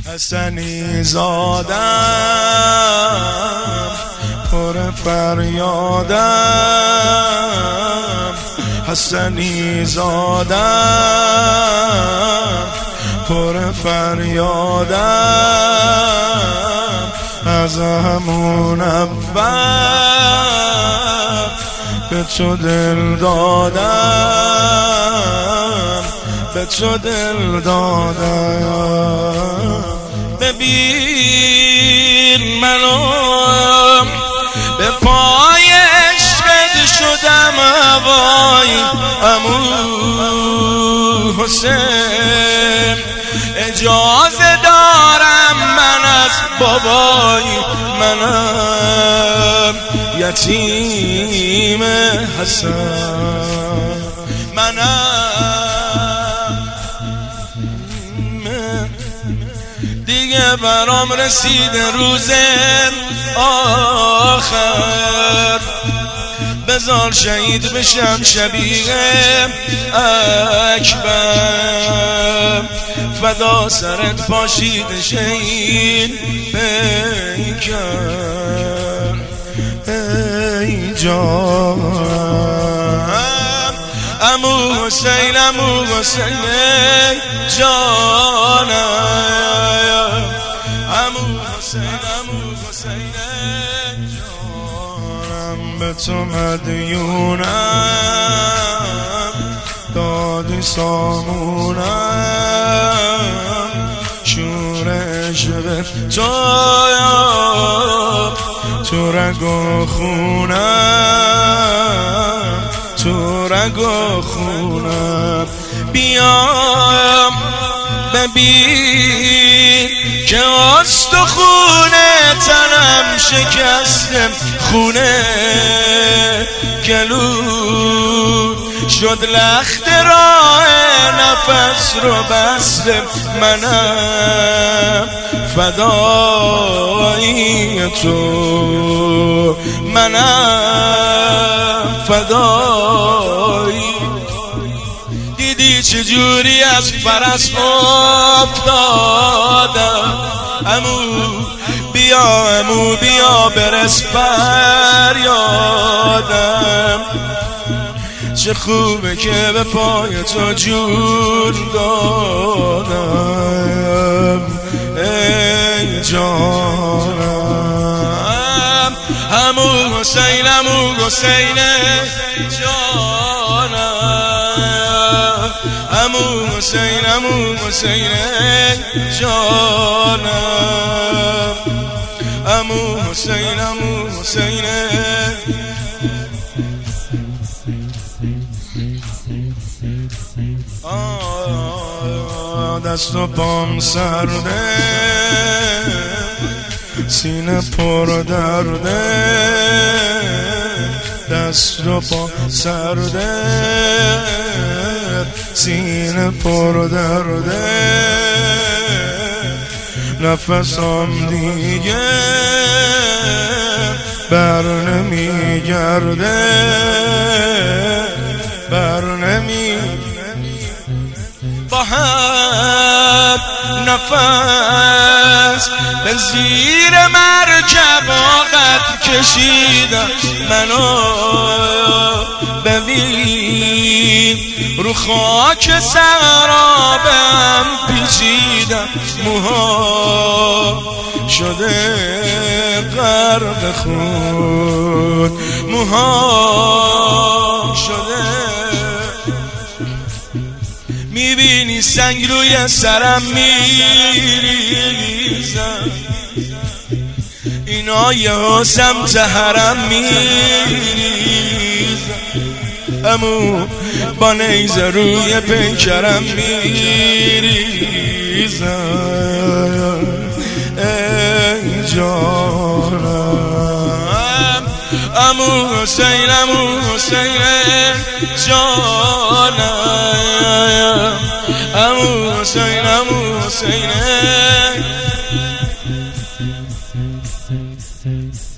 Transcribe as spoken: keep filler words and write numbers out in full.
حسنی زادم پر فریادم، حسنی زادم پر فریادم، از همون اول به تو دل دادم، به تو دل دادم. ببین منو به پای عشقت شدم هوای عمو حسین، اجازه دارم من از بابای منم یتیم حسن، منم دیگه برام رسیده روز آخر، بذار شهید بشم شبیه اکبر، فدا سرت پاشیده شهید پیکر. ای جانم عمو حسین، عمو حسین جانم، عمو حسین، عمو حسین جانم، به تو مدیونم دادی سامونم، شور عشق تو تو رگ و خونم، تو رگ و خونم. بیام ببین که استخونه تنم شکستم، خونه گلو شد لخت راه نفس رو بستم، منم فدای تو، منم فدای. دیدی چجوری از فرس افتادم، عمو بیا، عمو بیا برس فریادم، چه خوبه که به پای تو جون دادم. ای جانم عمو حسین، عمو حسین جانم، عمو حسین، عمو حسین جانم، عمو حسین، عمو حسین. دست و پام سرده، سینه پر درده، دست و پام سرده، سینه پر درده، نفسم دیگه بر نمیگرده، بر نمیگرده. با هم نفس به زیر مرکب آقد کشیدم، منو ببین رو خاک سرابم پیچیدم، موها شده غرق خون، موها شده. میبینی سنگ روی سرم میریزم، اینا یه سمت حرم میریزم، امو با نیزه روی پیکرم میریزم. ای جانم عمو حسین، عمو حسین جانم، عمو حسین، عمو